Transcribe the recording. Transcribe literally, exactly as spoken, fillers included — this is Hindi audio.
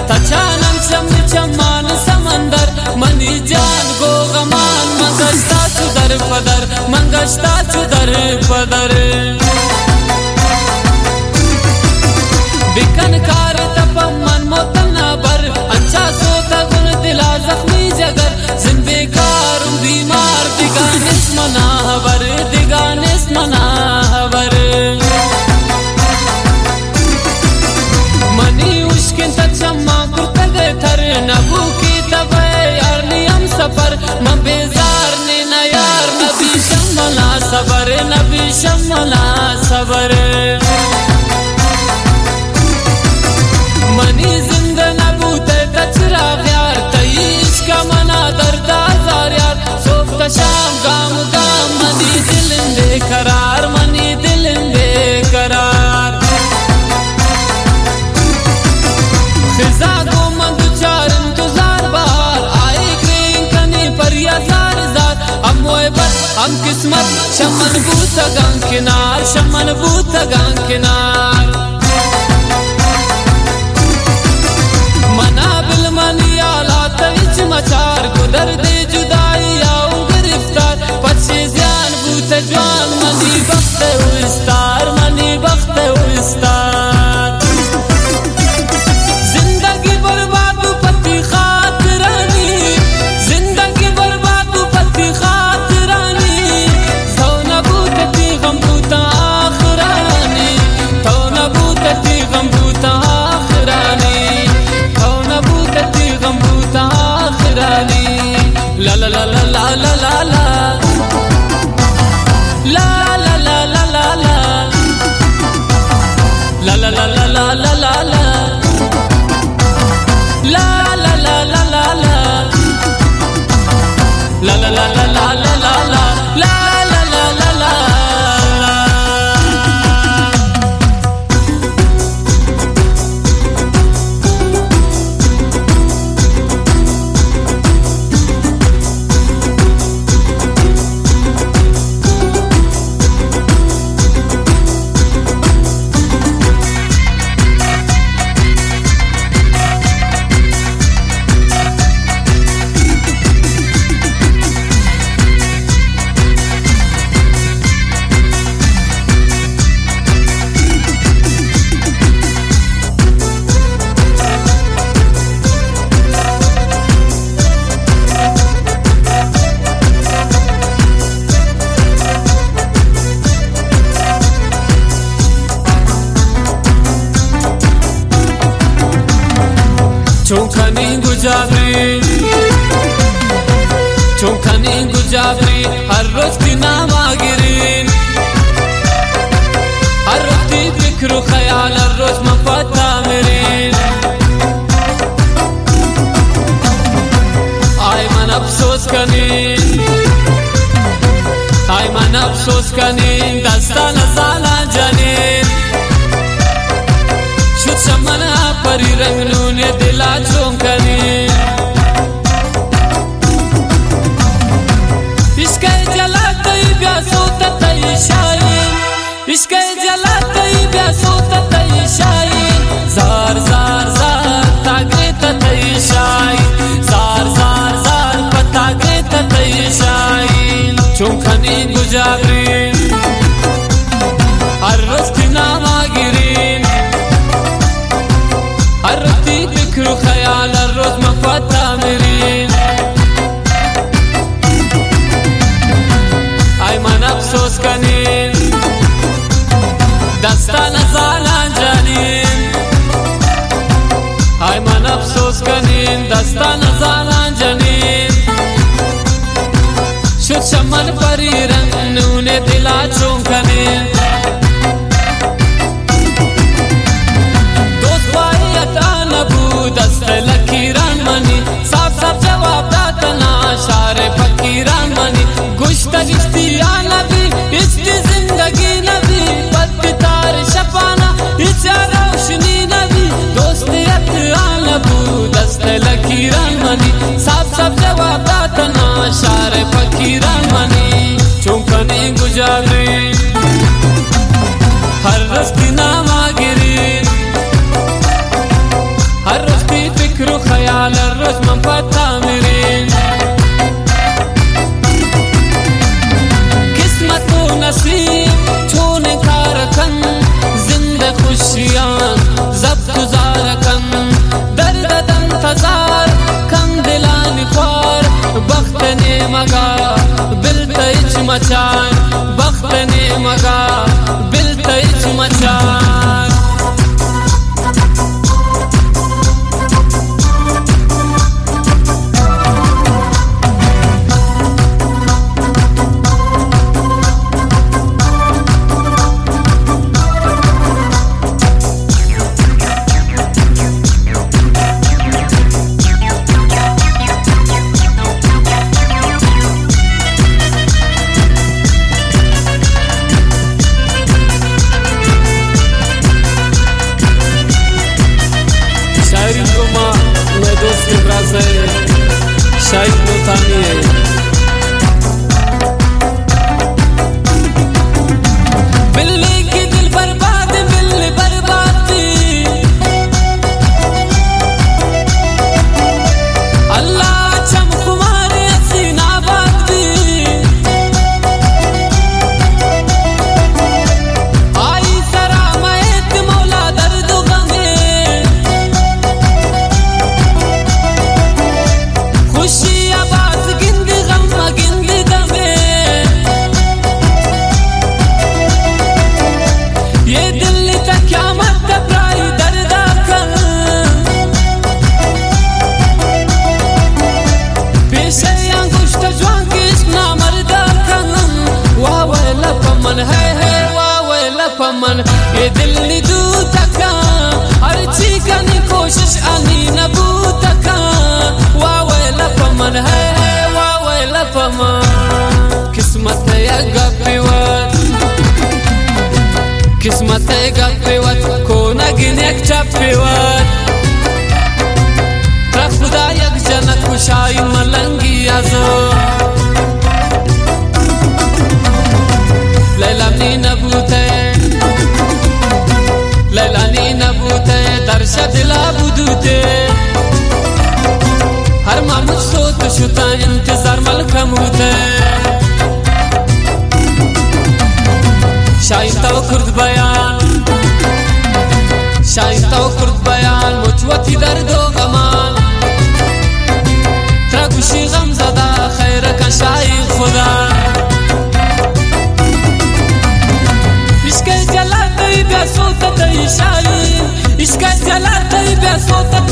तचानम शम चमान समंदर मनी जान गो गमान मंगस्ता चुदर पदर मंगस्ता चुदर पदर बिकन कार तप मन मोतना बर अच्छा सोता गुन दिला जख्मी जगर जिंदे कार बीमार दिगानिस मनावर दिगानिस मनावर मनी उश्किन तचम्मा कुर्तगे थर नबू की तबे यार नियम सफर म बेजार ने न यार नबी शमला सबर नबी शमला सबर मनी जिंदा नबूते तचरा प्यार तईश का मना दर्द आजार यार सोफ्त शाम गाम गाम मनी दिल बेकरार मनी दिल बेकरार खिजा को मंद चार इंतजार बाहर आए ग्रीन कनी पर यार जार हम मोहब्बत हम किस्मत शमन बूत गंग किनार शमन बूत गंग किनार मचार गुदर दे जुदाई आऊं गिरफ्तार पछे ज़्यान बूत जवान मनी बख्त उस्तार मनी बख्त उस्तार जिंदगी बर्बाद पति खातिरानी जिंदगी बर्बाद पति खातिरानी तो न बूतती गम बूता आखिरानी तो न बूतती गम बूता आखिरानी तो न बूतती गम बूता La la la la la la la la La la la la la la La la la la la la la la La la la la la la La la la la la la la la La la la la la चौखनी गुजारी चौखनी गुजारी हर रोज की नामागिरीन हर रोज की फिक्र ख्याल हर रोज मफता मेरीन आय मन अफसोस कनीन आय मन अफसोस कनीन दस्ता नजाला जनीन शुद्ध शमना परी रंगनू ने दिला चौंकनी इसके जला तई ब्यासो तई शाई इसके जला तई ब्यासो तई शाई जार जार जार तागे तई शाई जार जार जार पतागे तई शाई चौंकनी गुजारी हर रोज की नामागिरीन हर रोज फिक्र ख्याल हर रोज मफता मेरीन आय मन अफसोस कनीन दस्ता नजाला जानीन आय मन अफसोस कनीन दस्ता नजाला जानीन शुद्ध शमन परी रंग नूने दिला चौंकनीन दस्त लकीरान मनी साफ साफ जवाब दातना शारे फकीरान मनी गुश्त रिश्तिया नबी इसकी जिंदगी नबी पत्ती तार शपाना इचा रोशनी नबी दोस्तियत आनबू दस्त लकीरान मनी साफ साफ जवाब दातना शारे फकीरान मनी चौंकनी गुजारी हर रोज की नामागिरी हर रोज की मगा बिलतैच मचान बख्तने मगा बिलतैच मचान शायद नूतानी है बिल्ली की दिल बर्बाद बिल्ली बर्बाद अल्लाह चमकुमार हसीना बाती आई सरा मैत मौला दर्द गमे खुशी आवाज गिंद गम गिंद दमे ये दिल तक क्या मत प्राई दर्दा कर पेशे अंगुष्ठ ज्वां कृष्णा मर्दा कर वाह वेला पमन है है वाह वेला पमन ये दिल नी दू तका हर चीज की कोशिश आनी नबू तका वाह वेला पमन है वाह वेला पमन किस्मत है गप्पीवत किस्मत है गप्पीवत को नगिन एक चप्पीवत तर खुदा एक जन खुशाई मलंगी आजो लैला नी नबूते लैला नी नबूते दर्श दिला बुदूते हर मामुज सोत शुता इंतजार मलकमूते शाइन तो खुर्द बयान शाइन तो खुर्द बयान मुझवती दर्दो गमान त्रगुशी गम ज़दा खैर का शाई खुदा इसके जला तई बेसोत तई शाइन इसके जला तई बेसोत